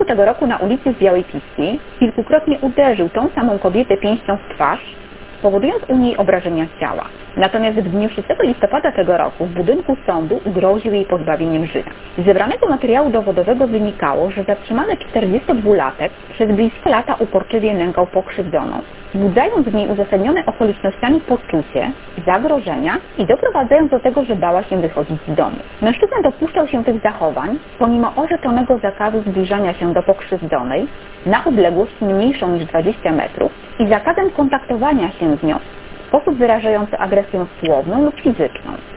tego roku na ulicy w Białej Piści kilkukrotnie uderzył tą samą kobietę pięścią w twarz, powodując u niej obrażenia ciała. Natomiast w dniu 6 listopada tego roku w budynku sądu groził jej pozbawieniem życia. Z zebranego materiału dowodowego wynikało, że zatrzymany 42-latek przez bliskie lata uporczywie nękał pokrzywdzoną, wzbudzając w niej uzasadnione okolicznościami poczucie zagrożenia i doprowadzając do tego, że bała się wychodzić z domu. Mężczyzna dopuszczał się tych zachowań, pomimo orzeczonego zakazu zbliżania się do pokrzywdzonej na odległość mniejszą niż 20 metrów i zakazem kontaktowania się z nią w sposób wyrażający agresję słowną lub fizyczną.